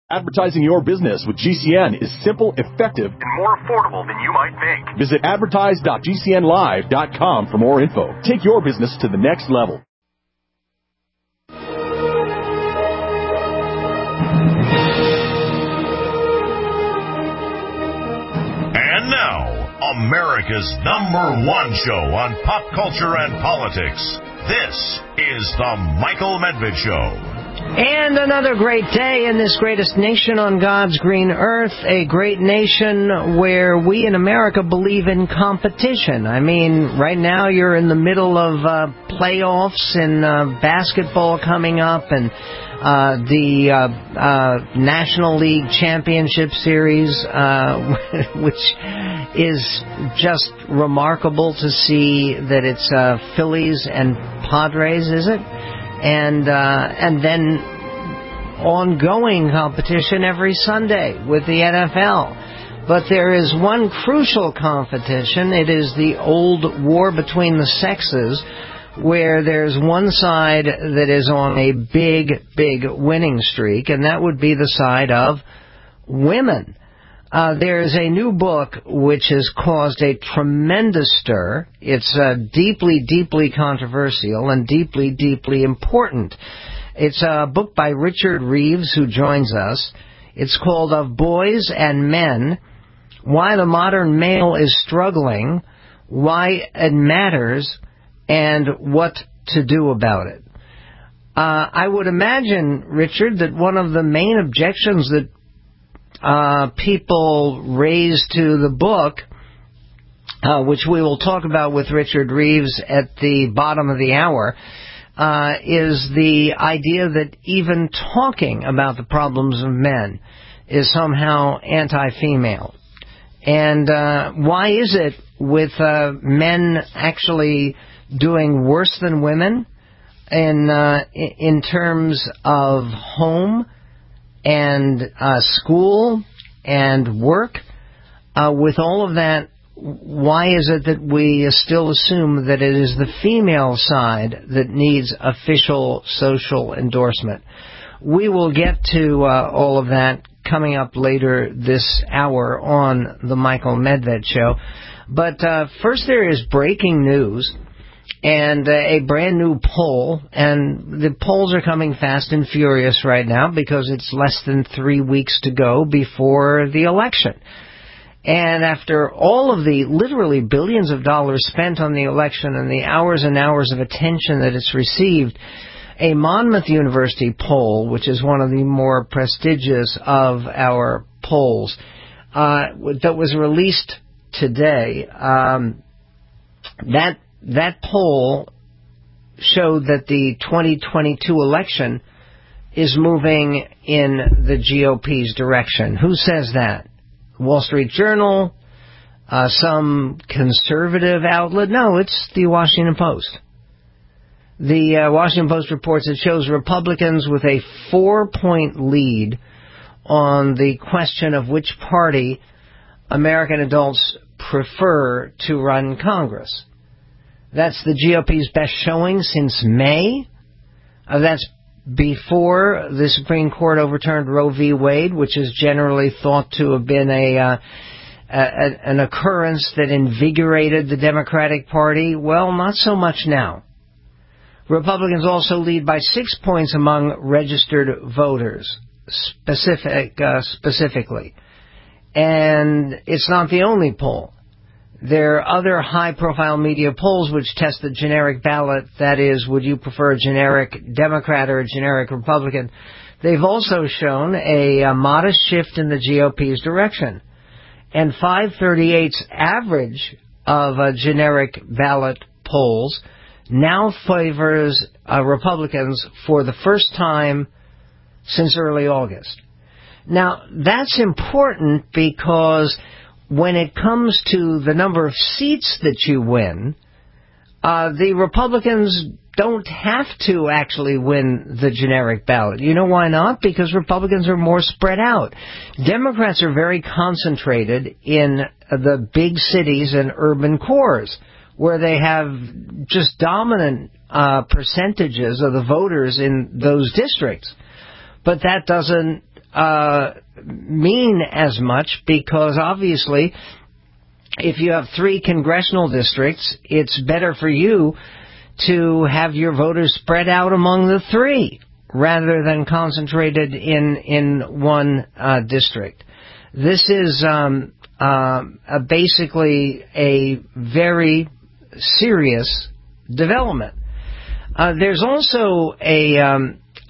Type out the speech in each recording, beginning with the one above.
Advertising your business with GCN is simple, effective, and more affordable than you might think. Visit advertise.gcnlive.com for more info. Take your business to the next level. And now, America's #1 show on pop culture and politics. This is The Michael Medved Show. And another great day in this greatest nation on God's green earth, a great nation where we in America believe in competition. I mean, right now you're in the middle of playoffs and basketball coming up and the National League Championship Series, which is just remarkable to see that it's Phillies and Padres, is it? And then ongoing competition every Sunday with the NFL. But there is one crucial competition. It is the old war between the sexes, where there's one side that is on a big, big winning streak, and that would be the side of women. There's a new book which has caused a tremendous stir. It's deeply, deeply controversial and deeply, deeply important. It's a book by Richard Reeves, who joins us. It's called Of Boys and Men, Why the Modern Male is Struggling, Why It Matters, and What to Do About It. I would imagine, Richard, that one of the main objections that people raise to the book, which we will talk about with Richard Reeves at the bottom of the hour, is the idea that even talking about the problems of men is somehow anti-female. And why is it with men actually doing worse than women in terms of home and school and work? With all of that, why is it that we still assume that it is the female side that needs official social endorsement? We will get to all of that coming up later this hour on The Michael Medved Show. But first there is breaking news and a brand new poll, and the polls are coming fast and furious right now because it's less than 3 weeks to go before the election. And after all of the literally billions of dollars spent on the election and the hours and hours of attention that it's received, a Monmouth University poll, which is one of the more prestigious of our polls, that was released today, that poll showed that the 2022 election is moving in the GOP's direction. Who says that? Wall Street Journal? Some conservative outlet? No, it's the Washington Post. The Washington Post reports it shows Republicans with a 4-point lead on the question of which party American adults prefer to run Congress. That's the GOP's best showing since May. That's before the Supreme Court overturned Roe v. Wade, which is generally thought to have been an occurrence that invigorated the Democratic Party. Well, not so much now. Republicans also lead by 6 points among registered voters, specifically. And it's not the only poll. There are other high-profile media polls which test the generic ballot. That is, would you prefer a generic Democrat or a generic Republican? They've also shown a modest shift in the GOP's direction. And 538's average of generic ballot polls now favors Republicans for the first time since early August. Now, that's important because when it comes to the number of seats that you win, the Republicans don't have to actually win the generic ballot. You know why not? Because Republicans are more spread out. Democrats are very concentrated in the big cities and urban cores, where they have just dominant percentages of the voters in those districts. But that doesn't mean as much because obviously if you have 3 congressional districts, it's better for you to have your voters spread out among the 3 rather than concentrated in one district. This is basically a very serious development. There's also a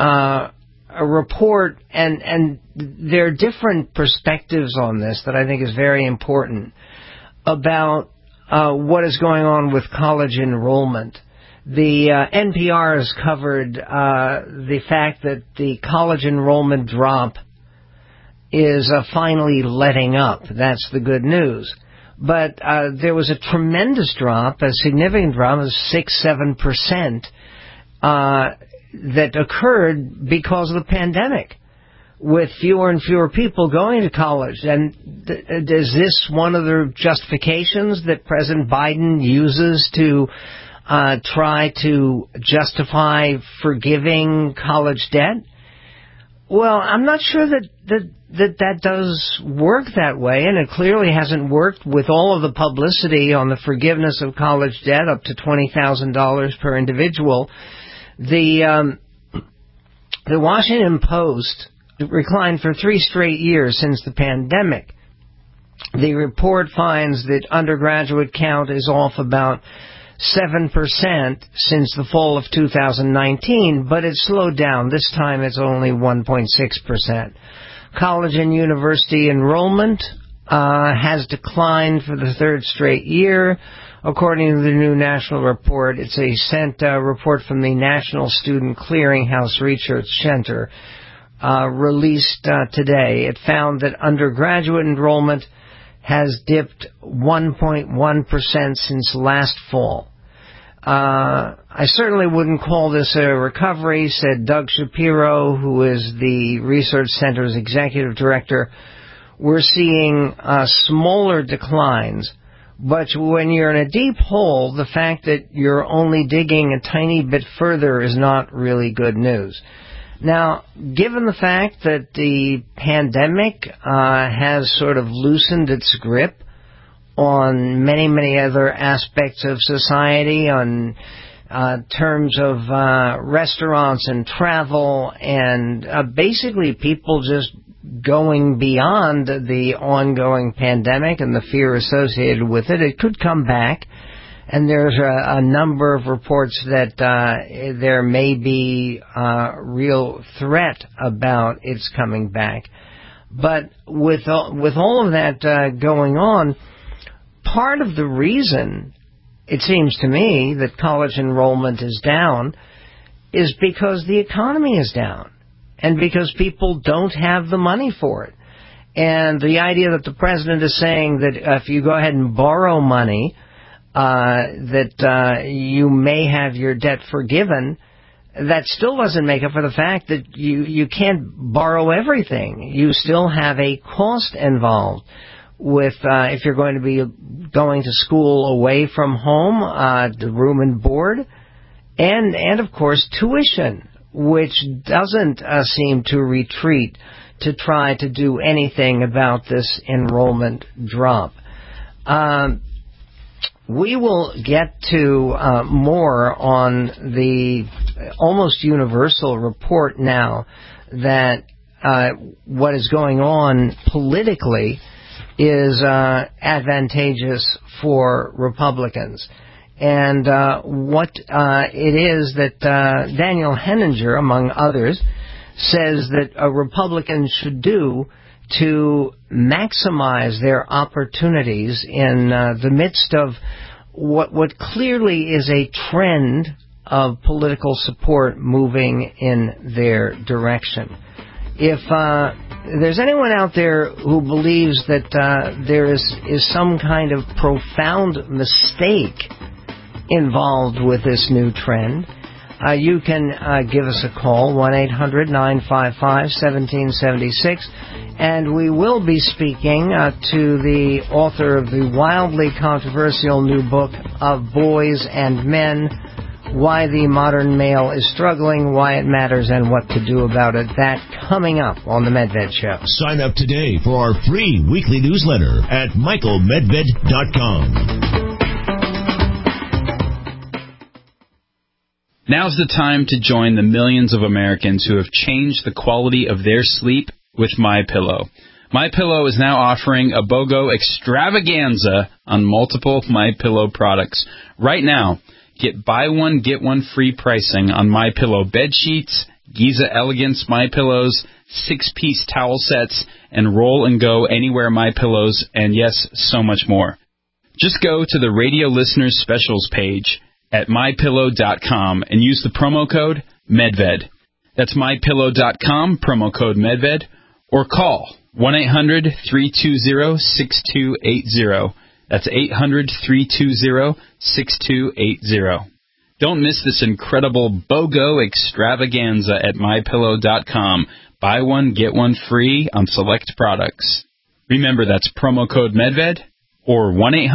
report, and there are different perspectives on this that I think is very important about what is going on with college enrollment. The NPR has covered the fact that the college enrollment drop is finally letting up. That's the good news. But there was a tremendous drop, a significant drop of 6-7% that occurred because of the pandemic, with fewer and fewer people going to college. And is this one of the justifications that President Biden uses to try to justify forgiving college debt? Well, I'm not sure that does work that way, and it clearly hasn't worked with all of the publicity on the forgiveness of college debt up to $20,000 per individual. The Washington Post reclined for 3 straight years since the pandemic. The report finds that undergraduate count is off about 7% since the fall of 2019, but it slowed down. This time it's only 1.6%. College and university enrollment has declined for the 3rd straight year. According to the new national report, it's a report from the National Student Clearinghouse Research Center released today. It found that undergraduate enrollment has dipped 1.1% since last fall. I certainly wouldn't call this a recovery, said Doug Shapiro, who is the research center's executive director. We're seeing smaller declines, but when you're in a deep hole, the fact that you're only digging a tiny bit further is not really good news. Now, given the fact that the pandemic has sort of loosened its grip on many, many other aspects of society, on terms of restaurants and travel, and basically people just going beyond the ongoing pandemic and the fear associated with it, it could come back. And there's a number of reports that there may be a real threat about its coming back. But with all of that going on, part of the reason, it seems to me, that college enrollment is down is because the economy is down and because people don't have the money for it. And the idea that the president is saying that if you go ahead and borrow money, that you may have your debt forgiven, that still doesn't make up for the fact that you can't borrow everything. You still have a cost involved with if you're going to be going to school away from home, the room and board, and of course tuition, which doesn't seem to retreat to try to do anything about this enrollment drop. We will get to more on the almost universal report now that what is going on politically is advantageous for Republicans. And what it is that Daniel Henninger, among others, says that Republicans should do to maximize their opportunities in the midst of what clearly is a trend of political support moving in their direction. If there's anyone out there who believes that there is some kind of profound mistake involved with this new trend, you can give us a call, 1-800-955-1776, and we will be speaking to the author of the wildly controversial new book of Boys and Men, why the modern male is struggling, why it matters, and what to do about it. That coming up on The Medved Show. Sign up today for our free weekly newsletter at michaelmedved.com. Now's the time to join the millions of Americans who have changed the quality of their sleep with MyPillow. MyPillow is now offering a BOGO extravaganza on multiple MyPillow products. Right now, get buy one, get one free pricing on MyPillow bed sheets, Giza Elegance MyPillows, 6-piece towel sets, and Roll and Go Anywhere MyPillows, and yes, so much more. Just go to the Radio Listeners Specials page at MyPillow.com and use the promo code MEDVED. That's MyPillow.com, promo code MEDVED, or call 1-800-320-6280. That's 800-320-6280. Don't miss this incredible BOGO extravaganza at MyPillow.com. Buy one, get one free on select products. Remember, that's promo code MEDVED or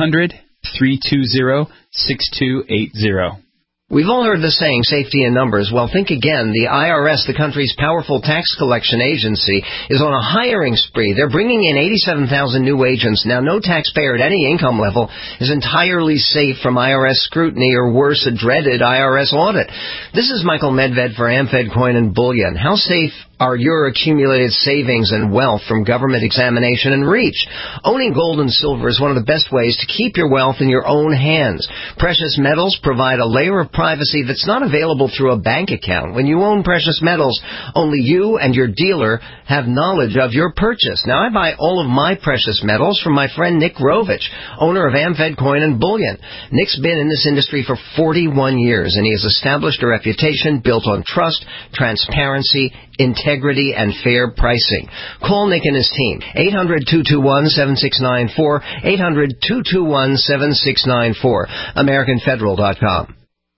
1-800-320-6280. We've all heard the saying, safety in numbers. Well, think again. The IRS, the country's powerful tax collection agency, is on a hiring spree. They're bringing in 87,000 new agents. Now, no taxpayer at any income level is entirely safe from IRS scrutiny or, worse, a dreaded IRS audit. This is Michael Medved for AmFed Coin and Bullion. How safe are your accumulated savings and wealth from government examination and reach? Owning gold and silver is one of the best ways to keep your wealth in your own hands. Precious metals provide a layer of privacy that's not available through a bank account. When you own precious metals, only you and your dealer have knowledge of your purchase. Now, I buy all of my precious metals from my friend Nick Rovich, owner of AmFed Coin and Bullion. Nick's been in this industry for 41 years, and he has established a reputation built on trust, transparency, integrity, and fair pricing. Call Nick and his team. 800-221-7694. 800-221-7694. AmericanFederal.com.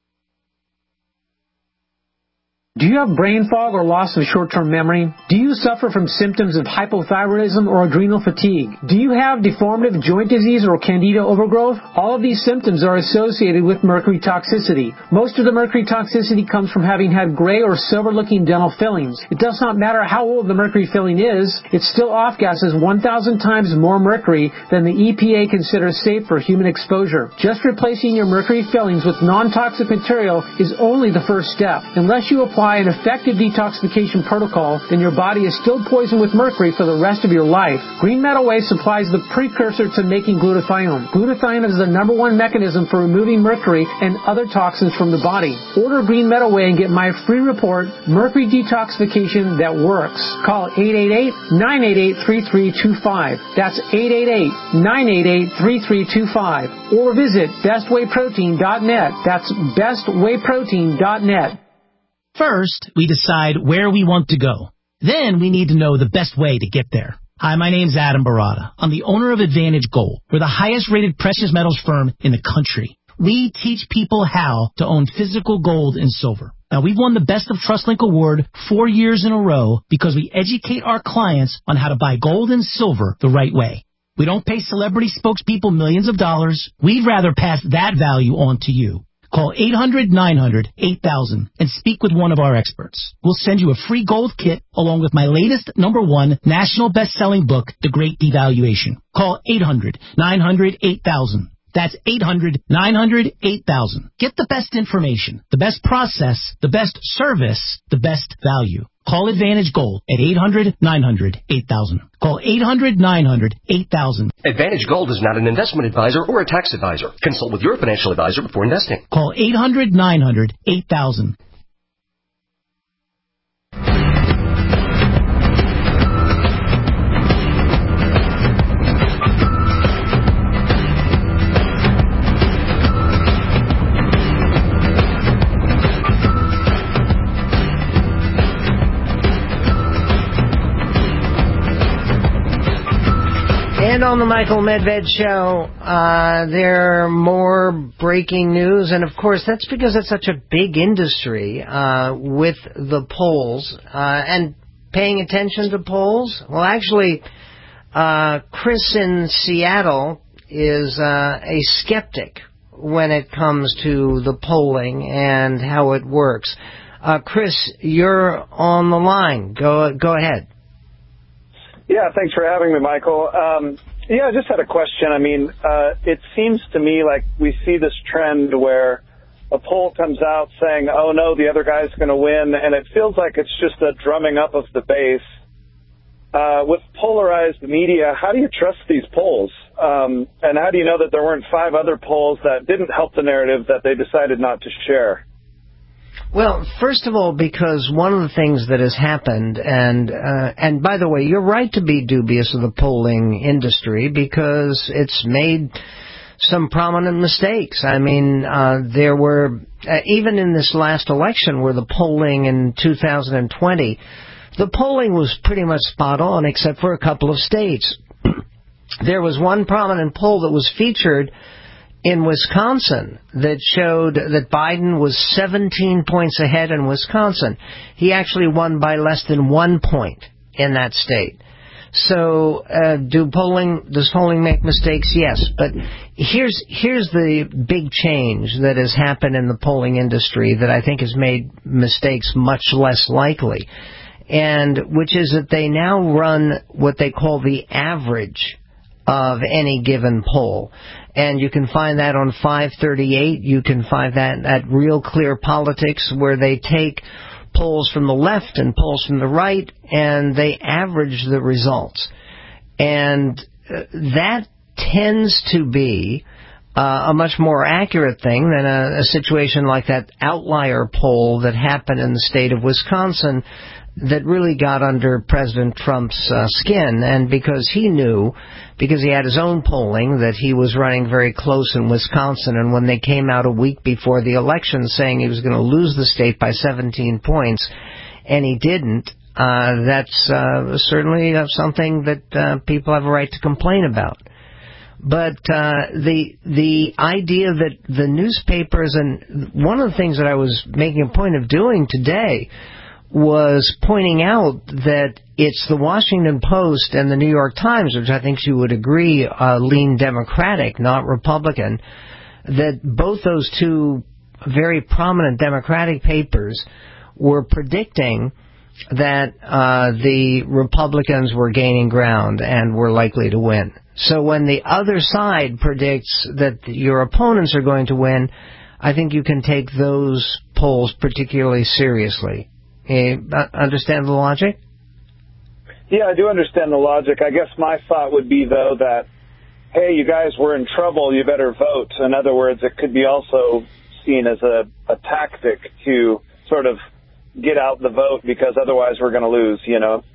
Do you have brain fog or loss of short-term memory? Do you suffer from symptoms of hypothyroidism or adrenal fatigue? Do you have deformative joint disease or candida overgrowth? All of these symptoms are associated with mercury toxicity. Most of the mercury toxicity comes from having had gray or silver-looking dental fillings. It does not matter how old the mercury filling is, it still off-gases 1,000 times more mercury than the EPA considers safe for human exposure. Just replacing your mercury fillings with non-toxic material is only the first step. Unless you apply an effective detoxification protocol, then your body is still poisoned with mercury for the rest of your life. Green Meadow Way supplies the precursor to making glutathione. Glutathione is the #1 mechanism for removing mercury and other toxins from the body. Order Green Meadow Way and get my free report, Mercury Detoxification That Works. Call 888-988-3325. That's 888-988-3325. Or visit bestwayprotein.net. That's bestwayprotein.net. First, we decide where we want to go. Then we need to know the best way to get there. Hi, my name's Adam Barada. I'm the owner of Advantage Gold. We're the highest-rated precious metals firm in the country. We teach people how to own physical gold and silver. Now, we've won the Best of TrustLink Award 4 years in a row because we educate our clients on how to buy gold and silver the right way. We don't pay celebrity spokespeople millions of dollars. We'd rather pass that value on to you. Call 800-900-8000 and speak with one of our experts. We'll send you a free gold kit along with my latest #1 national best-selling book, The Great Devaluation. Call 800-900-8000. That's 800-900-8000. Get the best information, the best process, the best service, the best value. Call Advantage Gold at 800-900-8000. Call 800-900-8000. Advantage Gold is not an investment advisor or a tax advisor. Consult with your financial advisor before investing. Call 800-900-8000. And on the Michael Medved Show, there are more breaking news, and of course that's because it's such a big industry with the polls and paying attention to polls. Well, actually, Chris in Seattle is a skeptic when it comes to the polling and how it works. Chris, you're on the line. Go ahead. Yeah, thanks for having me, Michael. I just had a question. I mean, it seems to me like we see this trend where a poll comes out saying, oh, no, the other guy's going to win, and it feels like it's just a drumming up of the base. With polarized media, how do you trust these polls? And how do you know that there weren't 5 other polls that didn't help the narrative that they decided not to share? Well, first of all, because one of the things that has happened, and by the way, you're right to be dubious of the polling industry because it's made some prominent mistakes. I mean, there were, even in this last election where the polling in 2020, the polling was pretty much spot on except for a couple of states. There was one prominent poll that was featured in Wisconsin that showed that Biden was 17 points ahead in Wisconsin. He actually won by less than 1 point in that state. So does polling make mistakes? Yes. But here's the big change that has happened in the polling industry that I think has made mistakes much less likely, and which is that they now run what they call the average of any given poll. And you can find that on 538. You can find that at Real Clear Politics, where they take polls from the left and polls from the right, and they average the results. And that tends to be a much more accurate thing than a situation like that outlier poll that happened in the state of Wisconsin that really got under President Trump's skin, and because he had his own polling, that he was running very close in Wisconsin, and when they came out a week before the election saying he was going to lose the state by 17 points, and he didn't, that's certainly something that people have a right to complain about. But the idea that the newspapers, and one of the things that I was making a point of doing today was pointing out that it's the Washington Post and the New York Times, which I think you would agree lean Democratic, not Republican, that both those two very prominent Democratic papers were predicting that the Republicans were gaining ground and were likely to win. So when the other side predicts that your opponents are going to win, I think you can take those polls particularly seriously. Understand the logic? Yeah, I do understand the logic. I guess my thought would be, though, that, hey, you guys were in trouble, you better vote. In other words, it could be also seen as a tactic to sort of get out the vote because otherwise we're going to lose, you know?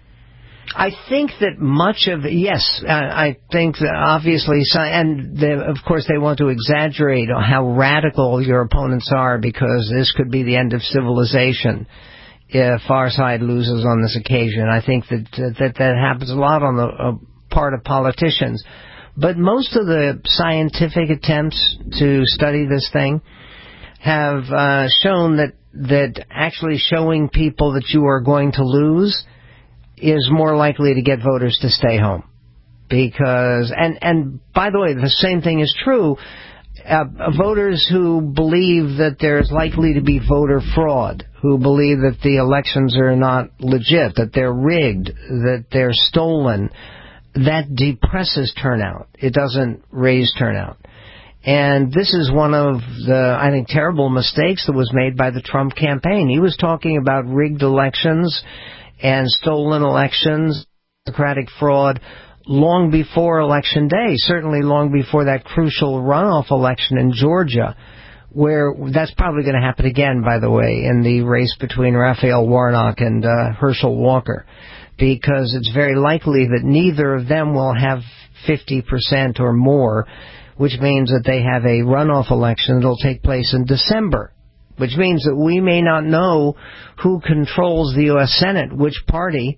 I think that much of yes, I think that obviously, and of course they want to exaggerate how radical your opponents are because this could be the end of civilization if our side loses on this occasion. I think that happens a lot on the part of politicians. But most of the scientific attempts to study this thing have shown that actually showing people that you are going to lose is more likely to get voters to stay home. Because, and by the way, the same thing is true. Voters who believe that there's likely to be voter fraud, who believe that the elections are not legit, that they're rigged, that they're stolen, that depresses turnout. It doesn't raise turnout. And this is one of the, I think, terrible mistakes that was made by the Trump campaign. He was talking about rigged elections and stolen elections, democratic fraud, long before Election Day, certainly long before that crucial runoff election in Georgia, where that's probably going to happen again, by the way, in the race between Raphael Warnock and Herschel Walker, because it's very likely that neither of them will have 50% or more, which means that they have a runoff election that will take place in December, which means that we may not know who controls the U.S. Senate, which party,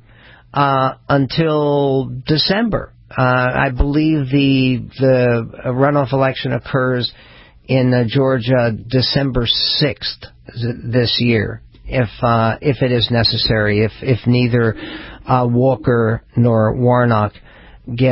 until December. I believe the runoff election occurs in Georgia December 6th this year, if it is necessary, if neither Walker nor Warnock get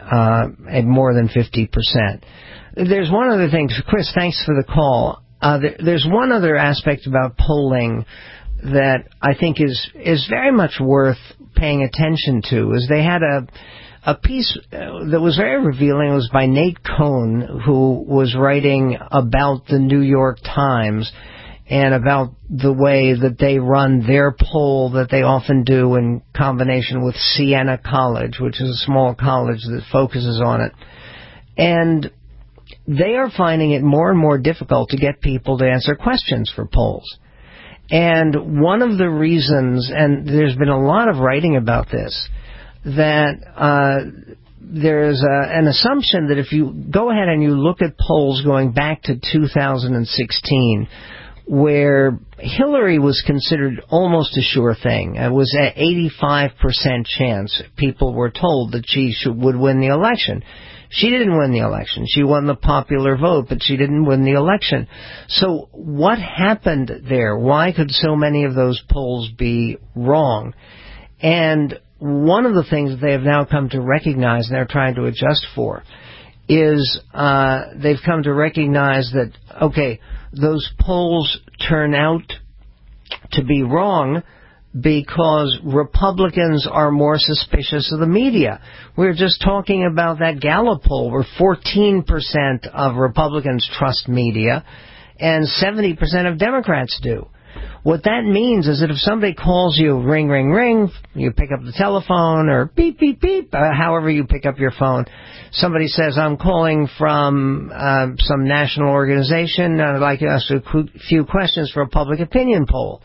at more than 50%. There's one other thing. Chris, thanks for the call. There's one other aspect about polling that I think is very much worth paying attention to. Is they had a piece that was very revealing. It was by Nate Cohn, who was writing about the New York Times and about the way that they run their poll that they often do in combination with Siena College, which is a small college that focuses on it. And they are finding it more and more difficult to get people to answer questions for polls. And one of the reasons, and there's been a lot of writing about this, that there's an assumption that if you go ahead and you look at polls going back to 2016, where Hillary was considered almost a sure thing. It was an 85% chance people were told that she would win the election. She didn't win the election. She won the popular vote, but she didn't win the election. So what happened there? Why could so many of those polls be wrong? And one of the things that they have now come to recognize, and they're trying to adjust for, is they've come to recognize that, okay, those polls turn out to be wrong because Republicans are more suspicious of the media. We're just talking about that Gallup poll where 14% of Republicans trust media and 70% of Democrats do. What that means is that if somebody calls you, ring, ring, ring, you pick up the telephone, or beep, beep, beep, however you pick up your phone, somebody says, I'm calling from some national organization, I'd like to ask a few questions for a public opinion poll.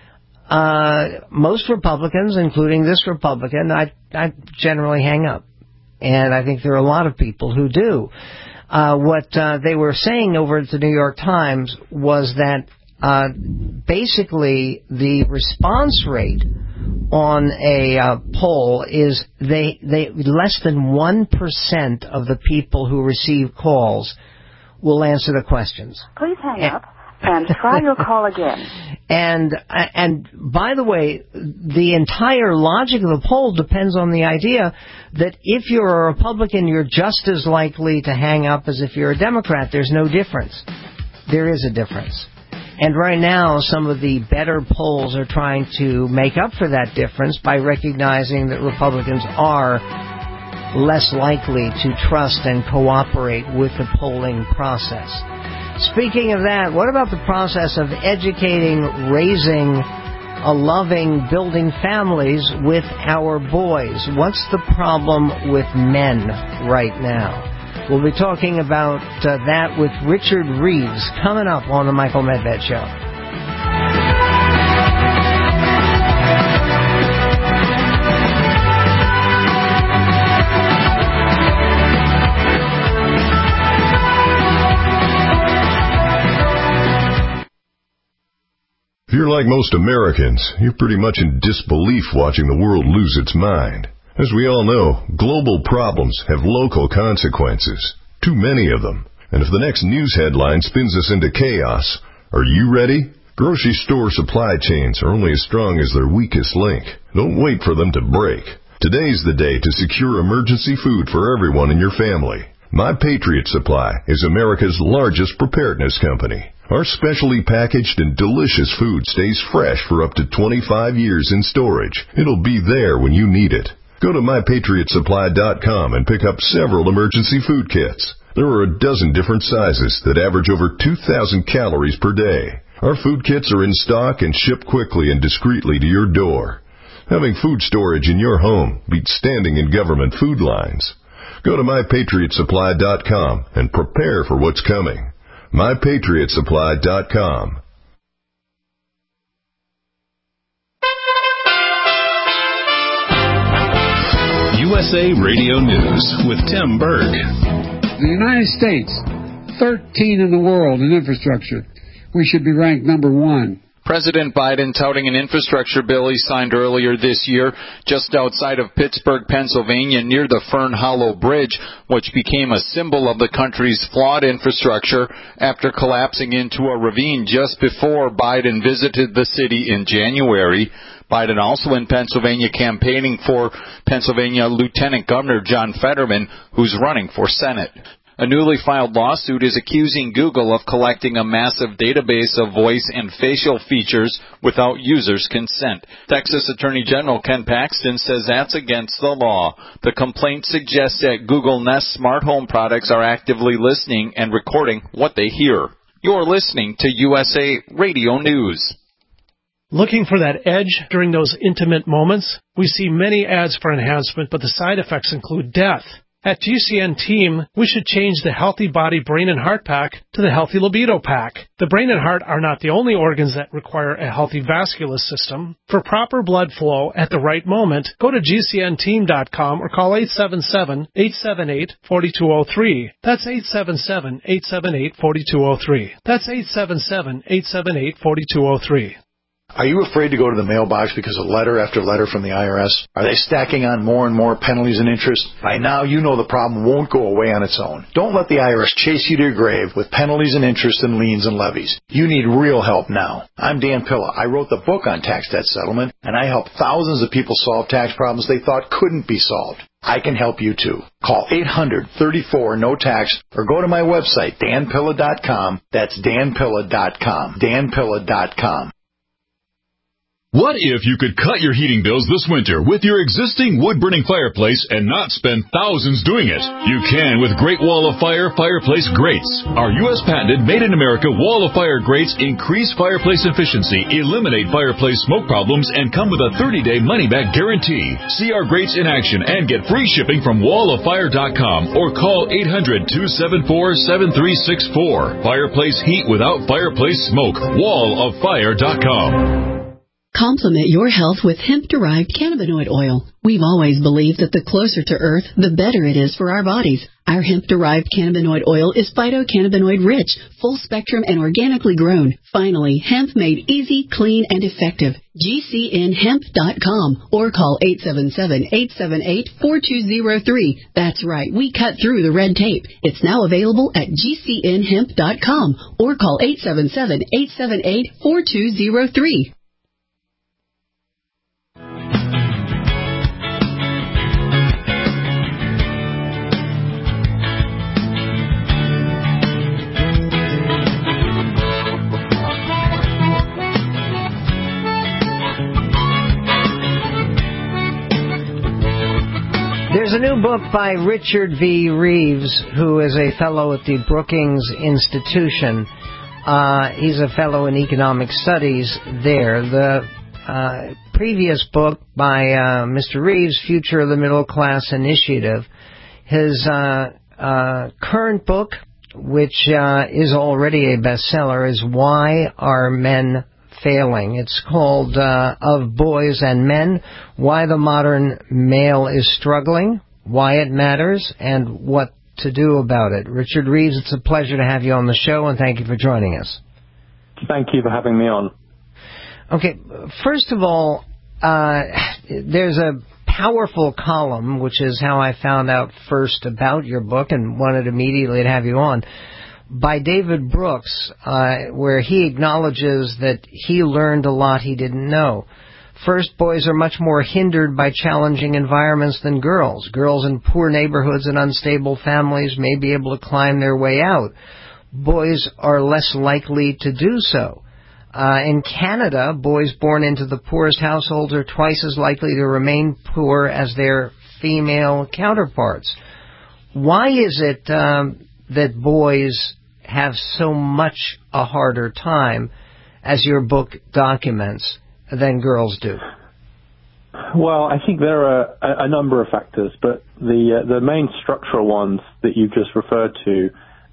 Most Republicans, including this Republican, I generally hang up. And I think there are a lot of people who do. What they were saying over at the New York Times was that basically the response rate on a poll is they less than 1% of the people who receive calls will answer the questions. Please hang up and try your call again. And by the way, the entire logic of the poll depends on the idea that if you're a Republican, you're just as likely to hang up as if you're a Democrat. There's no difference. There is a difference. And right now, some of the better polls are trying to make up for that difference by recognizing that Republicans are less likely to trust and cooperate with the polling process. Speaking of that, what about the process of educating, raising, loving, building families with our boys? What's the problem with men right now? We'll be talking about that with Richard Reeves coming up on the Michael Medved Show. If you're like most Americans, you're pretty much in disbelief watching the world lose its mind. As we all know, global problems have local consequences, too many of them. And if the next news headline spins us into chaos, are you ready? Grocery store supply chains are only as strong as their weakest link. Don't wait for them to break. Today's the day to secure emergency food for everyone in your family. My Patriot Supply is America's largest preparedness company. Our specially packaged and delicious food stays fresh for up to 25 years in storage. It'll be there when you need it. Go to MyPatriotSupply.com and pick up several emergency food kits. There are a dozen different sizes that average over 2,000 calories per day. Our food kits are in stock and ship quickly and discreetly to your door. Having food storage in your home beats standing in government food lines. Go to MyPatriotSupply.com and prepare for what's coming. MyPatriotSupply.com. USA Radio News with Tim Berg. The United States, 13 in the world in infrastructure. We should be ranked number 1. President Biden touting an infrastructure bill he signed earlier this year just outside of Pittsburgh, Pennsylvania, near the Fern Hollow Bridge, which became a symbol of the country's flawed infrastructure after collapsing into a ravine just before Biden visited the city in January. Biden also in Pennsylvania campaigning for Pennsylvania Lieutenant Governor John Fetterman, who's running for Senate. A newly filed lawsuit is accusing Google of collecting a massive database of voice and facial features without users' consent. Texas Attorney General Ken Paxton says that's against the law. The complaint suggests that Google Nest smart home products are actively listening and recording what they hear. You're listening to USA Radio News. Looking for that edge during those intimate moments? We see many ads for enhancement, but the side effects include death. At GCN Team, we should change the Healthy Body, Brain, and Heart Pack to the Healthy Libido Pack. The brain and heart are not the only organs that require a healthy vascular system. For proper blood flow at the right moment, go to GCNteam.com or call 877-878-4203. That's 877-878-4203. That's 877-878-4203. Are you afraid to go to the mailbox because of letter after letter from the IRS? Are they stacking on more and more penalties and interest? By now, you know the problem won't go away on its own. Don't let the IRS chase you to your grave with penalties and interest and liens and levies. You need real help now. I'm Dan Pilla. I wrote the book on tax debt settlement, and I help thousands of people solve tax problems they thought couldn't be solved. I can help you too. Call 800-34-NO-TAX or go to my website, danpilla.com. That's danpilla.com. danpilla.com. What if you could cut your heating bills this winter with your existing wood-burning fireplace and not spend thousands doing it? You can with Great Wall of Fire fireplace grates. Our U.S. patented made-in-America Wall of Fire grates increase fireplace efficiency, eliminate fireplace smoke problems, and come with a 30-day money-back guarantee. See our grates in action and get free shipping from walloffire.com or call 800-274-7364. Fireplace heat without fireplace smoke. walloffire.com. Complement your health with hemp-derived cannabinoid oil. We've always believed that the closer to Earth, the better it is for our bodies. Our hemp-derived cannabinoid oil is phytocannabinoid-rich, full-spectrum, and organically grown. Finally, hemp made easy, clean, and effective. GCNhemp.com or call 877-878-4203. That's right, we cut through the red tape. It's now available at GCNhemp.com or call 877-878-4203. There's a new book by Richard V. Reeves, who is a fellow at the Brookings Institution. He's a fellow in economic studies there. The previous book by Mr. Reeves, Future of the Middle Class Initiative. His current book, which is already a bestseller, is Why Are Men Failing? It's called Of Boys and Men, Why the Modern Male is Struggling, Why It Matters, and What to Do About It. Richard Reeves, it's a pleasure to have you on the show, and thank you for joining us. Thank you for having me on. Okay, first of all, there's a powerful column, which is how I found out first about your book and wanted immediately to have you on, by David Brooks, where he acknowledges that he learned a lot he didn't know. First, boys are much more hindered by challenging environments than girls. Girls in poor neighborhoods and unstable families may be able to climb their way out. Boys are less likely to do so. In Canada, boys born into the poorest households are twice as likely to remain poor as their female counterparts. Why is it that boys have so much a harder time, as your book documents, than girls do? Well, I think there are a number of factors, but the main structural ones that you just referred to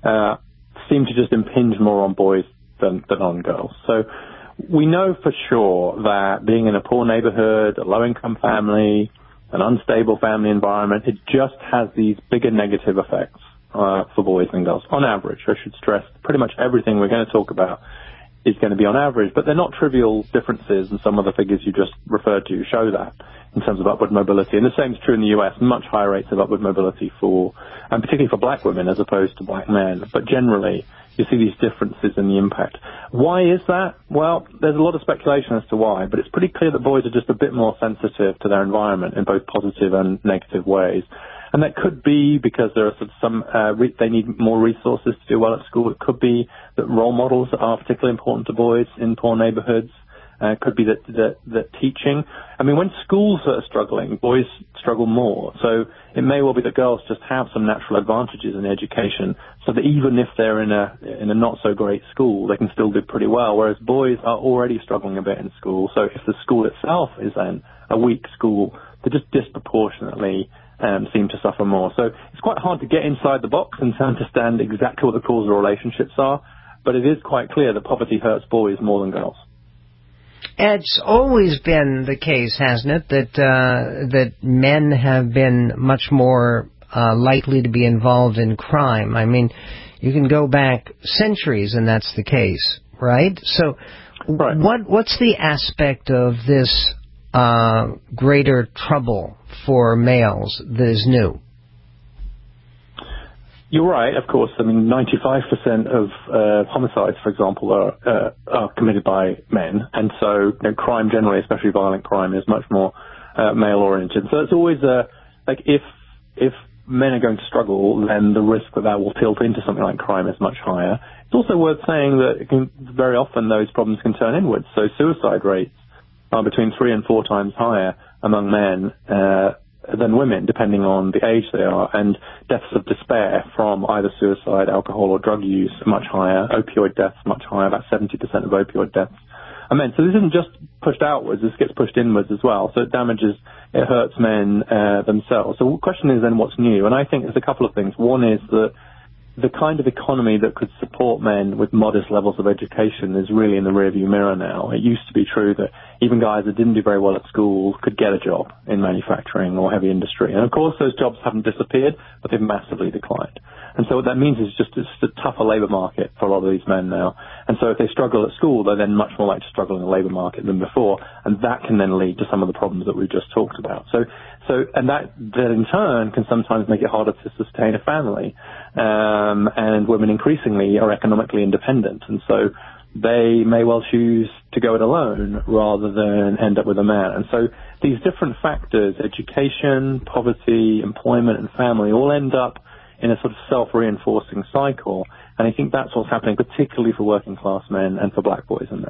seem to just impinge more on boys than on girls. So we know for sure that being in a poor neighborhood, a low-income family, an unstable family environment, it just has these bigger negative effects for boys and girls. On average, I should stress, pretty much everything we're going to talk about is going to be on average, but they're not trivial differences, and some of the figures you just referred to show that in terms of upward mobility. And the same is true in the US, much higher rates of upward mobility and particularly for black women as opposed to black men. But generally, you see these differences in the impact. Why is that? Well, there's a lot of speculation as to why, but it's pretty clear that boys are just a bit more sensitive to their environment in both positive and negative ways. And that could be because there are they need more resources to do well at school. It could be that role models are particularly important to boys in poor neighborhoods. It could be that teaching. I mean, when schools are struggling, boys struggle more. So it may well be that girls just have some natural advantages in education, so that even if they're in a not so great school, they can still do pretty well. Whereas boys are already struggling a bit in school. So if the school itself is then a weak school, they just disproportionately seem to suffer more. So it's quite hard to get inside the box and to understand exactly what the causal relationships are, but it is quite clear that poverty hurts boys more than girls. It's always been the case, hasn't it, that men have been much more likely to be involved in crime. I mean, you can go back centuries and that's the case, right? So right. What's the aspect of this greater trouble for males that is new? You're right, of course. I mean, 95% of homicides, for example, are committed by men, and so crime generally, especially violent crime, is much more male-oriented. So it's always if men are going to struggle, then the risk that will tilt into something like crime is much higher. It's also worth saying that very often those problems can turn inwards. So suicide rates are between 3 and 4 times higher among men than women, depending on the age they are, and deaths of despair from either suicide, alcohol, or drug use are much higher. Opioid deaths much higher. About 70% of opioid deaths are men. So this isn't just pushed outwards; this gets pushed inwards as well. So it hurts men themselves. So the question is then, what's new? And I think there's a couple of things. One is that the kind of economy that could support men with modest levels of education is really in the rearview mirror now. It used to be true that even guys that didn't do very well at school could get a job in manufacturing or heavy industry. And of course those jobs haven't disappeared, but they've massively declined. And so what that means is just it's a tougher labour market for a lot of these men now. And so if they struggle at school, they're then much more likely to struggle in the labour market than before. And that can then lead to some of the problems that we've just talked about. And that in turn can sometimes make it harder to sustain a family. And women increasingly are economically independent. And so they may well choose to go it alone rather than end up with a man. And so these different factors, education, poverty, employment, and family, all end up in a sort of self-reinforcing cycle. And I think that's what's happening, particularly for working class men and for black boys and men.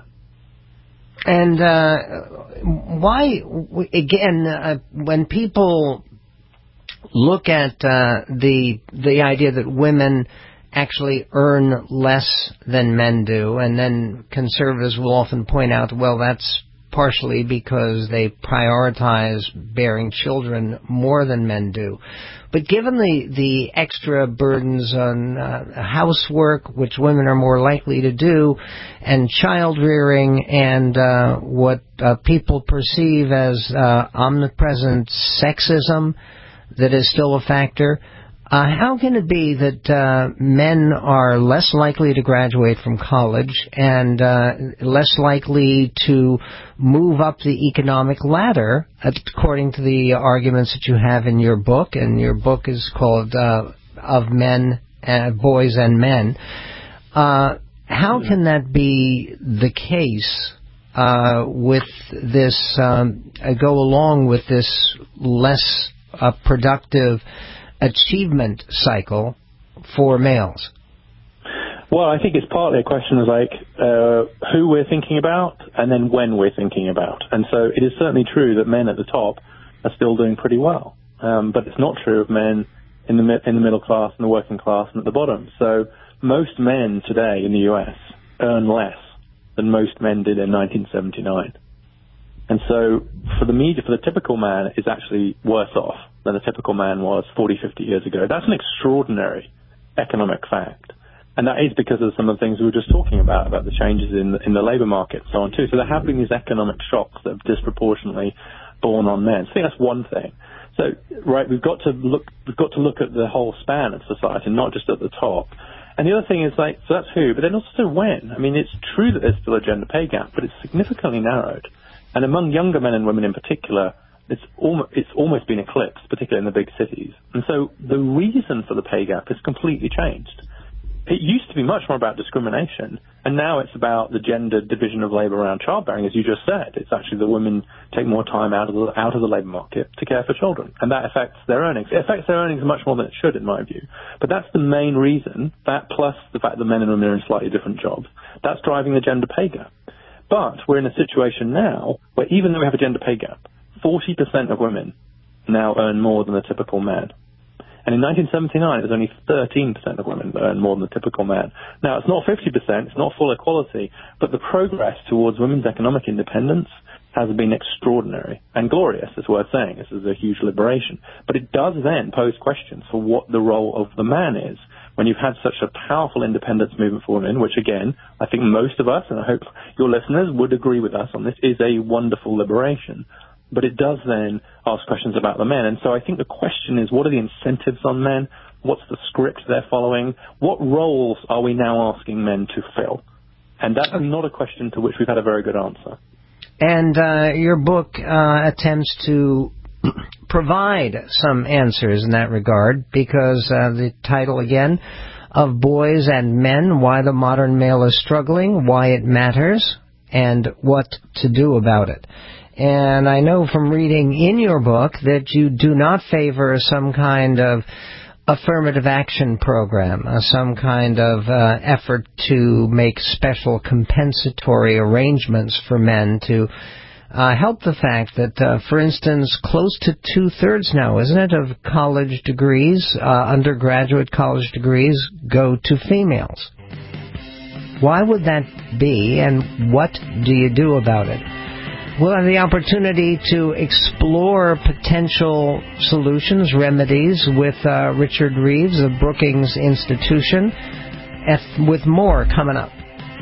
And why, again, when people look at the idea that women actually earn less than men do, and then conservatives will often point out, well, that's partially because they prioritize bearing children more than men do. But given the extra burdens on housework, which women are more likely to do, and child rearing, and what people perceive as omnipresent sexism that is still a factor, how can it be that men are less likely to graduate from college and less likely to move up the economic ladder, according to the arguments that you have in your book? And your book is called Of Men, Boys and Men. How can that be the case with this, go along with this less productive achievement cycle for males? Well, I think it's partly a question of who we're thinking about and then when we're thinking about. And so it is certainly true that men at the top are still doing pretty well. But it's not true of men in the middle class and the working class and at the bottom. So most men today in the US earn less than most men did in 1979. And so for the typical man, is actually worse off than a typical man was 40, 50 years ago. That's an extraordinary economic fact. And that is because of some of the things we were just talking about the changes in the labour market and so on too. So there have been these economic shocks that have disproportionately borne on men. So I think that's one thing. So, right, we've got to look at the whole span of society, not just at the top. And the other thing is, like, so that's who, but then also when. I mean, it's true that there's still a gender pay gap, but it's significantly narrowed. And among younger men and women in particular, it's almost been eclipsed, particularly in the big cities. And so the reason for the pay gap has completely changed. It used to be much more about discrimination, and now it's about the gender division of labour around childbearing, as you just said. It's actually that women take more time out of the labour market to care for children, and that affects their earnings. It affects their earnings much more than it should, in my view. But that's the main reason, that plus the fact that men and women are in slightly different jobs, that's driving the gender pay gap. But we're in a situation now where even though we have a gender pay gap, 40% of women now earn more than the typical man. And in 1979, it was only 13% of women that earned more than the typical man. Now, it's not 50%, it's not full equality, but the progress towards women's economic independence has been extraordinary and glorious, it's worth saying. This is a huge liberation. But it does then pose questions for what the role of the man is when you've had such a powerful independence movement for women, which, again, I think most of us, and I hope your listeners would agree with us on this, is a wonderful liberation. But it does then ask questions about the men. And so I think the question is, what are the incentives on men? What's the script they're following? What roles are we now asking men to fill? And that's not a question to which we've had a very good answer. And your book attempts to provide some answers in that regard, because the title, again, Of Boys and Men, Why the Modern Male is Struggling, Why It Matters, and What to Do About It. And I know from reading in your book that you do not favor some kind of affirmative action program, some kind of effort to make special compensatory arrangements for men to help the fact that, for instance, close to 2/3 now, isn't it, of college degrees, undergraduate college degrees, go to females. Why would that be, and what do you do about it? We'll have the opportunity to explore potential solutions, remedies, with Richard Reeves of Brookings Institution, with more coming up.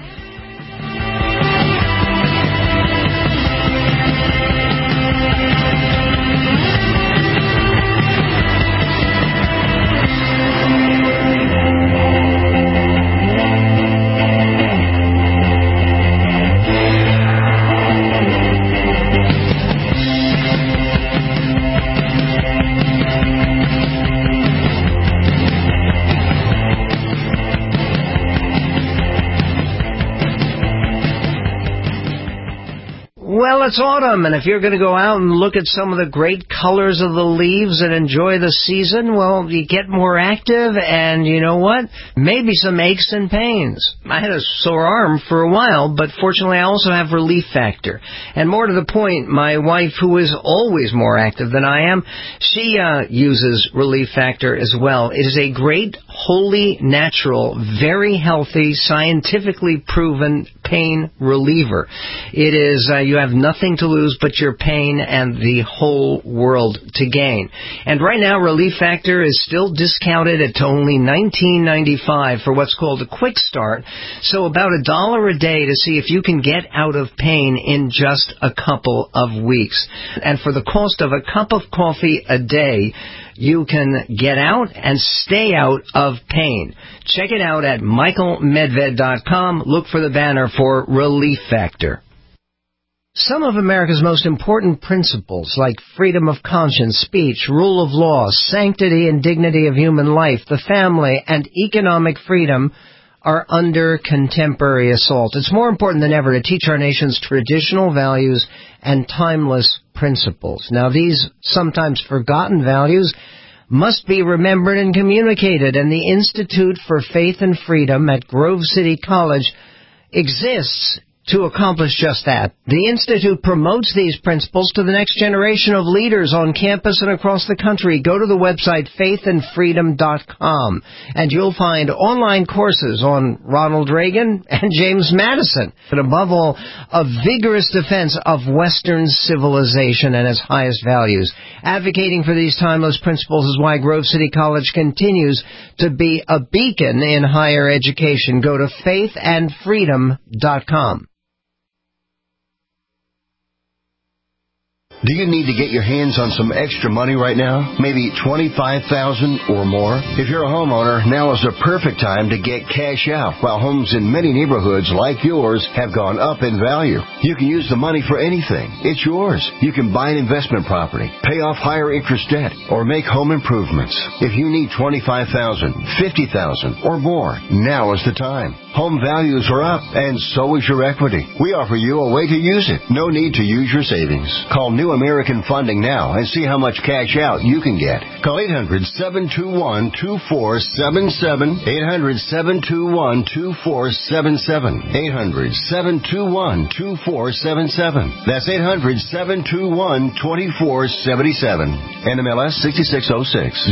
Well, it's autumn, and if you're going to go out and look at some of the great colors of the leaves and enjoy the season, well, you get more active, and you know what? Maybe some aches and pains. I had a sore arm for a while, but fortunately I also have Relief Factor. And more to the point, my wife, who is always more active than I am, she uses Relief Factor as well. It is a great, wholly natural, very healthy, scientifically proven pain reliever. It is, you have nothing to lose but your pain and the whole world to gain. And right now, Relief Factor is still discounted at only $19.95 for what's called a quick start. So about $1 a day to see if you can get out of pain in just a couple of weeks. And for the cost of a cup of coffee a day, you can get out and stay out of pain. Check it out at michaelmedved.com. Look for the banner for Relief Factor. Some of America's most important principles, like freedom of conscience, speech, rule of law, sanctity and dignity of human life, the family, and economic freedom, are under contemporary assault. It's more important than ever to teach our nation's traditional values and timeless principles. Now, these sometimes forgotten values must be remembered and communicated, and the Institute for Faith and Freedom at Grove City College exists to accomplish just that. The Institute promotes these principles to the next generation of leaders on campus and across the country. Go to the website faithandfreedom.com, and you'll find online courses on Ronald Reagan and James Madison, and above all, a vigorous defense of Western civilization and its highest values. Advocating for these timeless principles is why Grove City College continues to be a beacon in higher education. Go to faithandfreedom.com. Do you need to get your hands on some extra money right now? Maybe $25,000 or more? If you're a homeowner, now is the perfect time to get cash out while homes in many neighborhoods like yours have gone up in value. You can use the money for anything. It's yours. You can buy an investment property, pay off higher interest debt, or make home improvements. If you need $25,000, $50,000 or more, now is the time. Home values are up, and so is your equity. We offer you a way to use it. No need to use your savings. Call New American Funding now and see how much cash out you can get. Call 800-721-2477. 800-721-2477. 800-721-2477. That's 800-721-2477. NMLS 6606.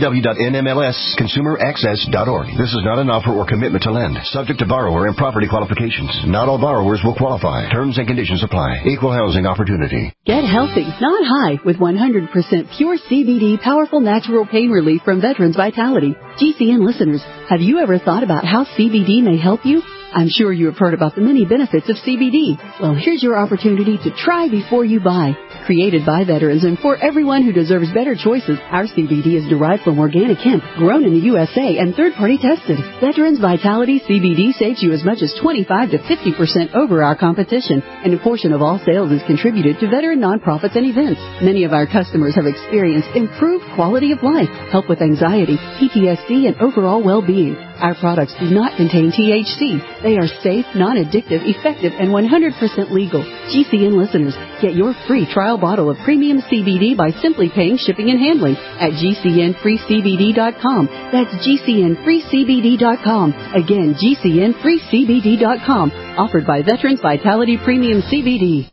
www.nmlsconsumeraccess.org. This is not an offer or commitment to lend. Subject to borrower and property qualifications. Not all borrowers will qualify. Terms and conditions apply. Equal housing opportunity. Get healthy, not high, with 100% pure CBD powerful natural pain relief from Veterans Vitality. GCN listeners, have you ever thought about how CBD may help you? I'm sure you have heard about the many benefits of CBD. Well, here's your opportunity to try before you buy. Created by veterans and for everyone who deserves better choices, our CBD is derived from organic hemp, grown in the USA, and third-party tested. Veterans Vitality CBD saves you as much as 25 to 50% over our competition, and a portion of all sales is contributed to veteran nonprofits and events. Many of our customers have experienced improved quality of life, help with anxiety, PTSD, and overall well-being. Our products do not contain THC. They are safe, non-addictive, effective, and 100% legal. GCN listeners, get your free trial bottle of premium CBD by simply paying shipping and handling at GCNFreeCBD.com. That's GCNFreeCBD.com. Again, GCNFreeCBD.com. Offered by Veterans Vitality Premium CBD.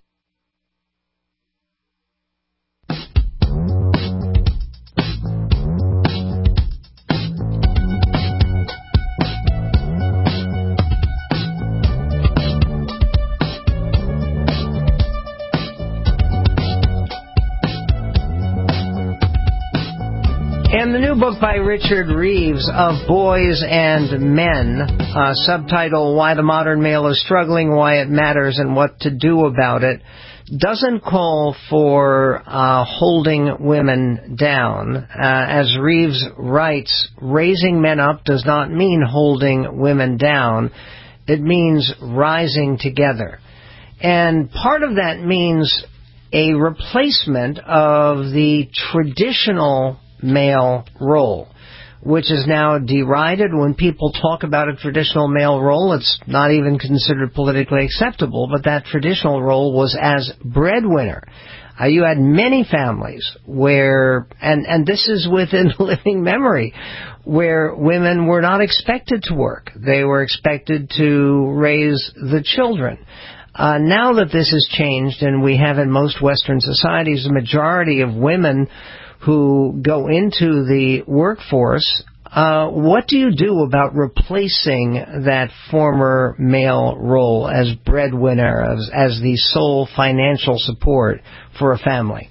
And the new book by Richard Reeves, Of Boys and Men, subtitle, Why the Modern Male is Struggling, Why It Matters, and What to Do About It, doesn't call for holding women down. As Reeves writes, raising men up does not mean holding women down. It means rising together. And part of that means a replacement of the traditional male role, which is now derided. When people talk about a traditional male role, it's not even considered politically acceptable, but that traditional role was as breadwinner. You had many families where, and this is within living memory, where women were not expected to work. They were expected to raise the children. Now that this has changed, and we have in most Western societies a majority of women who go into the workforce, what do you do about replacing that former male role as breadwinner, as the sole financial support for a family?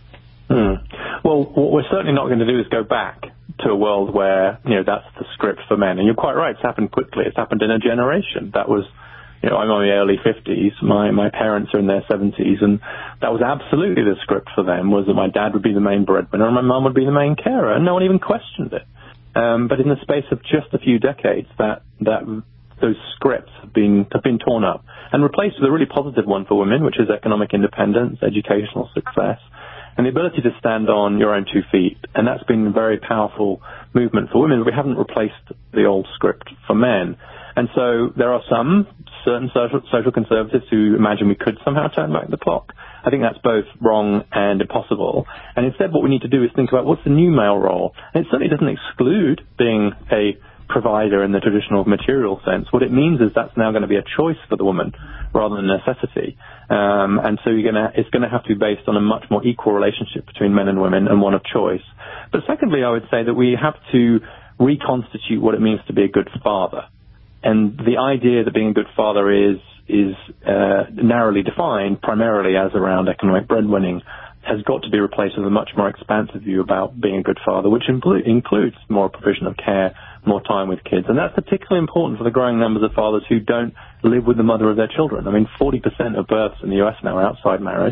Well, what we're certainly not going to do is go back to a world where, that's the script for men. And you're quite right, it's happened quickly. It's happened in a generation. That was, I'm in my early 50s. My parents are in their 70s, and that was absolutely the script for them, was that my dad would be the main breadwinner and my mum would be the main carer, and no one even questioned it. But in the space of just a few decades, those scripts have been torn up and replaced with a really positive one for women, which is economic independence, educational success, and the ability to stand on your own 2 feet. And that's been a very powerful movement for women. We haven't replaced the old script for men. And so there are certain social conservatives who imagine we could somehow turn back the clock. I think that's both wrong and impossible. And instead what we need to do is think about what's the new male role. And it certainly doesn't exclude being a provider in the traditional material sense. What it means is that's now going to be a choice for the woman rather than a necessity. And so it's going to have to be based on a much more equal relationship between men and women and one of choice. But secondly, I would say that we have to reconstitute what it means to be a good father. And the idea that being a good father is narrowly defined, primarily as around economic breadwinning, has got to be replaced with a much more expansive view about being a good father, which includes more provision of care, more time with kids. And that's particularly important for the growing numbers of fathers who don't live with the mother of their children. I mean, 40% of births in the US now are outside marriage.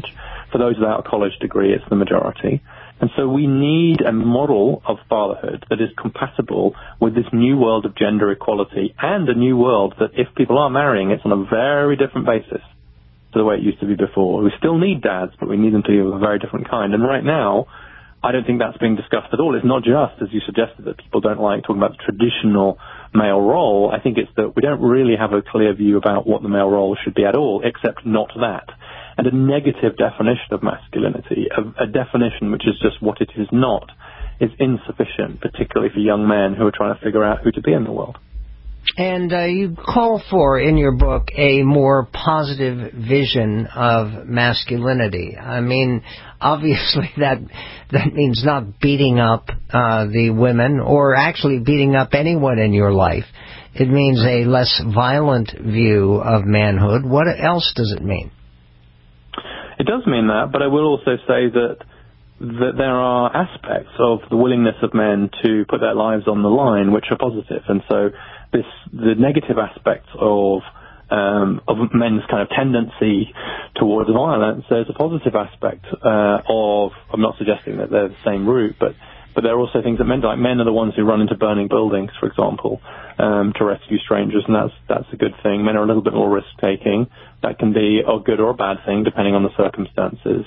For those without a college degree, it's the majority. And so we need a model of fatherhood that is compatible with this new world of gender equality, and a new world that if people are marrying, it's on a very different basis to the way it used to be before. We still need dads, but we need them to be of a very different kind. And right now, I don't think that's being discussed at all. It's not just, as you suggested, that people don't like talking about the traditional male role. I think it's that we don't really have a clear view about what the male role should be at all, except not that. And a negative definition of masculinity, a definition which is just what it is not, is insufficient, particularly for young men who are trying to figure out who to be in the world. And you call for, in your book, a more positive vision of masculinity. I mean, obviously that means not beating up the women or actually beating up anyone in your life. It means a less violent view of manhood. What else does it mean? It does mean that, but I will also say that there are aspects of the willingness of men to put their lives on the line which are positive. And so the negative aspects of men's kind of tendency towards violence, there's a positive aspect of, I'm not suggesting that they're the same route, but there are also things that men do. Like men are the ones who run into burning buildings, for example, to rescue strangers, and that's a good thing. Men are a little bit more risk-taking. That can be a good or a bad thing, depending on the circumstances.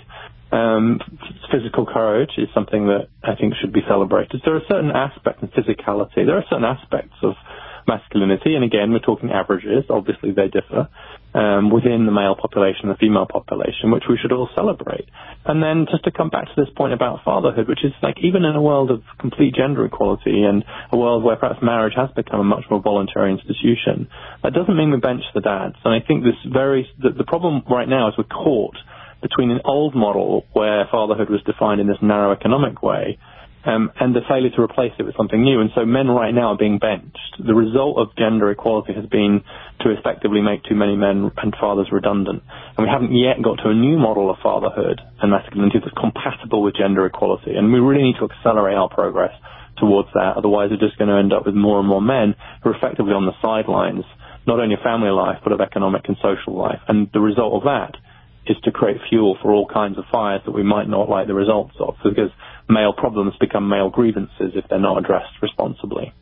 Physical courage is something that I think should be celebrated. There are certain aspects of physicality. There are certain aspects of masculinity, and again, we're talking averages. Obviously, they differ within the male population and the female population, which we should all celebrate. And then just to come back to this point about fatherhood, which is like even in a world of complete gender equality and a world where perhaps marriage has become a much more voluntary institution, that doesn't mean we bench the dads. And I think the problem right now is we're caught between an old model where fatherhood was defined in this narrow economic way and the failure to replace it with something new. And so men right now are being benched. The result of gender equality has been to effectively make too many men and fathers redundant. And we haven't yet got to a new model of fatherhood and masculinity that's compatible with gender equality. And we really need to accelerate our progress towards that. Otherwise, we're just going to end up with more and more men who are effectively on the sidelines, not only of family life, but of economic and social life. And the result of that is to create fuel for all kinds of fires that we might not like the results of, because male problems become male grievances if they're not addressed responsibly.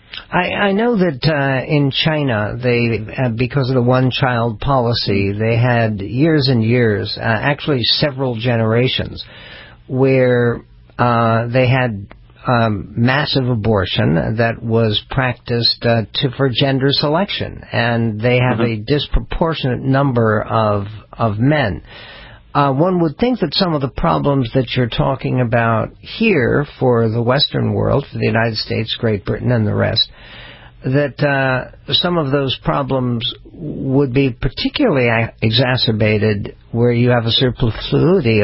I know that in China, they, because of the one-child policy, they had years and years, actually several generations, where they had massive abortion that was practiced for gender selection, and they have a disproportionate number of men. One would think that some of the problems that you're talking about here for the Western world, for the United States, Great Britain, and the rest, that some of those problems would be particularly exacerbated where you have a superfluity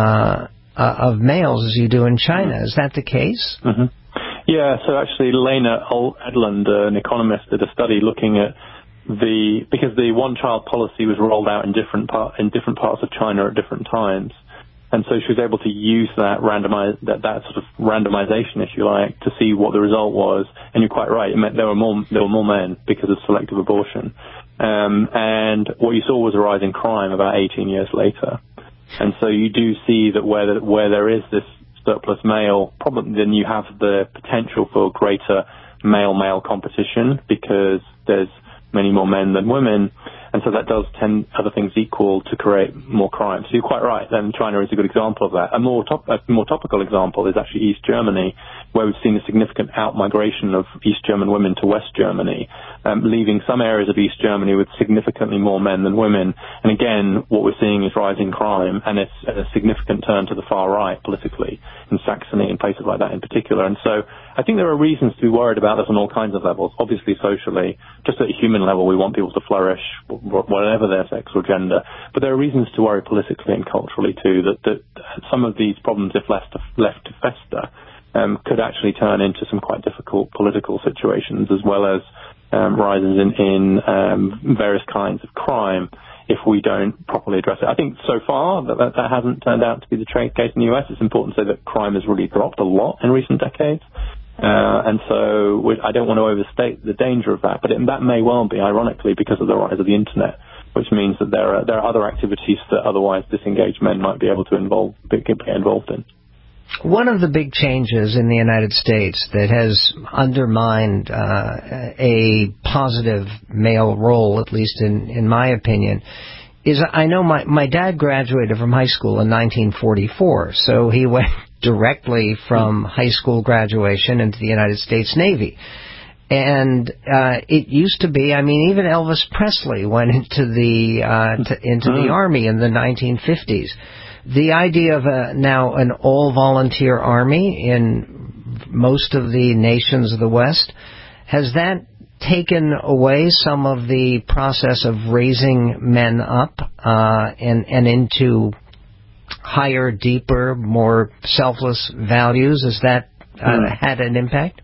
of males as you do in China. Is that the case? Mm-hmm. Yeah, so actually Lena Edlund, an economist, did a study looking at because the one-child policy was rolled out in different parts of China at different times, and so she was able to use that sort of randomization, if you like, to see what the result was. And you're quite right; it meant there were more men because of selective abortion, and what you saw was a rise in crime about 18 years later. And so you do see that where there is this surplus male problem, then you have the potential for greater male-male competition because there's many more men than women, and so that does tend, other things equal, to create more crime. So you're quite right, then China is a good example of that. A more topical example is actually East Germany, where we've seen a significant out-migration of East German women to West Germany, leaving some areas of East Germany with significantly more men than women. And again, what we're seeing is rising crime, and it's a significant turn to the far right politically, in Saxony and places like that in particular. And so I think there are reasons to be worried about this on all kinds of levels. Obviously, socially, just at a human level, we want people to flourish, whatever their sex or gender. But there are reasons to worry politically and culturally too, that some of these problems, if left to fester, could actually turn into some quite difficult political situations, as well as rises in various kinds of crime if we don't properly address it. I think so far that hasn't turned out to be the case in the US. It's important to say that crime has really dropped a lot in recent decades. And so I don't want to overstate the danger of that, but that may well be, ironically, because of the rise of the internet, which means that there are other activities that otherwise disengaged men might be able to get involved in. One of the big changes in the United States that has undermined a positive male role, at least in my opinion, is I know my dad graduated from high school in 1944, so he went directly from high school graduation into the United States Navy. And it used to be, I mean, even Elvis Presley went into the Army in the 1950s. The idea of now an all-volunteer army in most of the nations of the West, has that taken away some of the process of raising men up and into higher, deeper, more selfless values? Has that had an impact?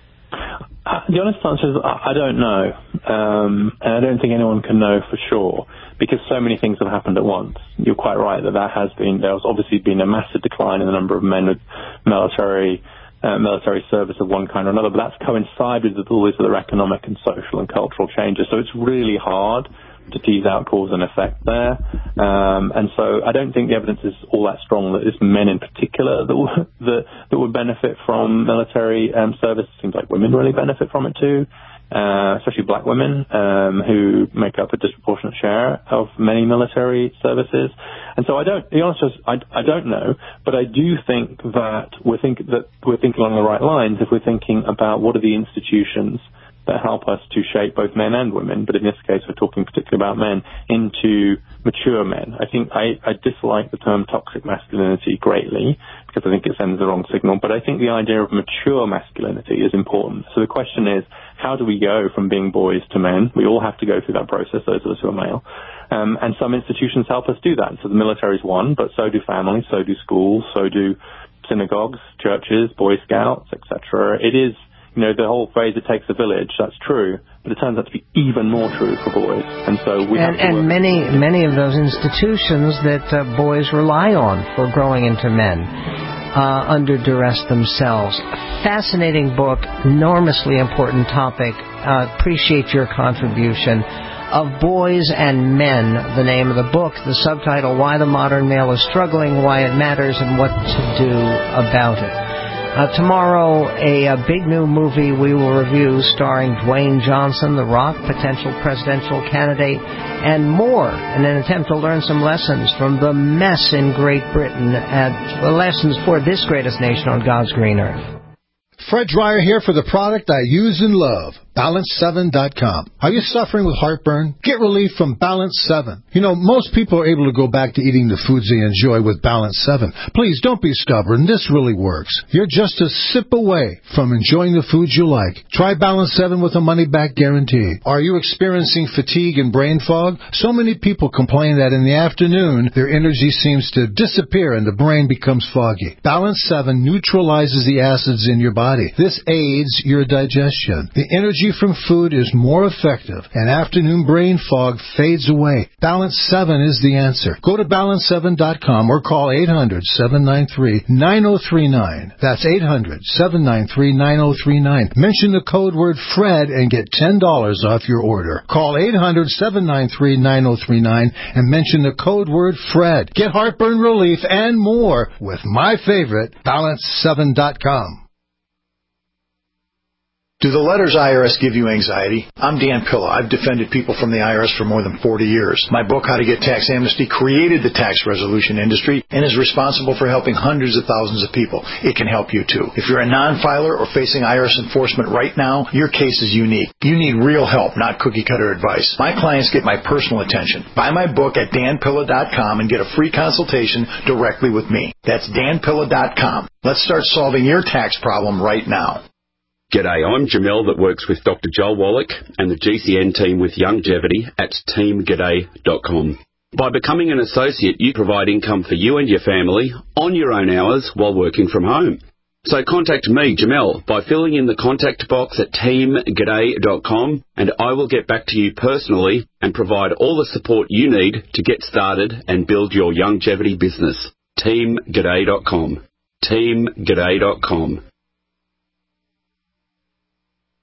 The honest answer is I don't know, and I don't think anyone can know for sure, because so many things have happened at once. You're quite right that there's obviously been a massive decline in the number of men with military service of one kind or another, but that's coincided with all these other economic and social and cultural changes. So it's really hard to tease out cause and effect there. And so I don't think the evidence is all that strong that it's men in particular that would benefit from military service. It seems like women really benefit from it too, especially black women who make up a disproportionate share of many military services. And so the answer is I don't know, but I do think that we're thinking along the right lines if we're thinking about what are the institutions that help us to shape both men and women, but in this case we're talking particularly about men, into mature men. I think I dislike the term toxic masculinity greatly because I think it sends the wrong signal, but I think the idea of mature masculinity is important. So the question is, how do we go from being boys to men? We all have to go through that process, those of us who are male. And some institutions help us do that. So the military is one, but so do families, so do schools, so do synagogues, churches, Boy Scouts, etc. It is, the whole phrase, it takes a village, that's true, but it turns out to be even more true for boys. And so many of those institutions that boys rely on for growing into men under duress themselves. Fascinating book, enormously important topic. Appreciate your contribution. Of Boys and Men, the name of the book, the subtitle, Why the Modern Male is Struggling, Why It Matters, and What to Do About It. Tomorrow, a big new movie we will review starring Dwayne Johnson, The Rock, potential presidential candidate, and more in an attempt to learn some lessons from the mess in Great Britain, lessons for this greatest nation on God's green earth. Fred Dreyer here for the product I use and love, Balance7.com. Are you suffering with heartburn? Get relief from Balance 7. Most people are able to go back to eating the foods they enjoy with Balance 7. Please don't be stubborn. This really works. You're just a sip away from enjoying the foods you like. Try Balance 7 with a money-back guarantee. Are you experiencing fatigue and brain fog? So many people complain that in the afternoon, their energy seems to disappear and the brain becomes foggy. Balance 7 neutralizes the acids in your body. This aids your digestion. The energy from food is more effective, and afternoon brain fog fades away. Balance 7 is the answer. Go to Balance7.com or call 800-793-9039. That's 800-793-9039. Mention the code word FRED and get $10 off your order. Call 800-793-9039 and mention the code word FRED. Get heartburn relief and more with my favorite, Balance7.com. Do the letters IRS give you anxiety? I'm Dan Pilla. I've defended people from the IRS for more than 40 years. My book, How to Get Tax Amnesty, created the tax resolution industry and is responsible for helping hundreds of thousands of people. It can help you too. If you're a non-filer or facing IRS enforcement right now, your case is unique. You need real help, not cookie-cutter advice. My clients get my personal attention. Buy my book at danpilla.com and get a free consultation directly with me. That's danpilla.com. Let's start solving your tax problem right now. G'day, I'm Jamel that works with Dr. Joel Wallach and the GCN team with Longevity at teamg'day.com. By becoming an associate, you provide income for you and your family on your own hours while working from home. So contact me, Jamel, by filling in the contact box at teamg'day.com and I will get back to you personally and provide all the support you need to get started and build your longevity business. teamg'day.com. teamg'day.com.